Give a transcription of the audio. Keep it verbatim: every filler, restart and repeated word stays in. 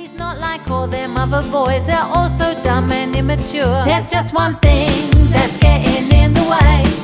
He's not like all them other boys, they're all so dumb and immature. There's just one thing that's getting in the way.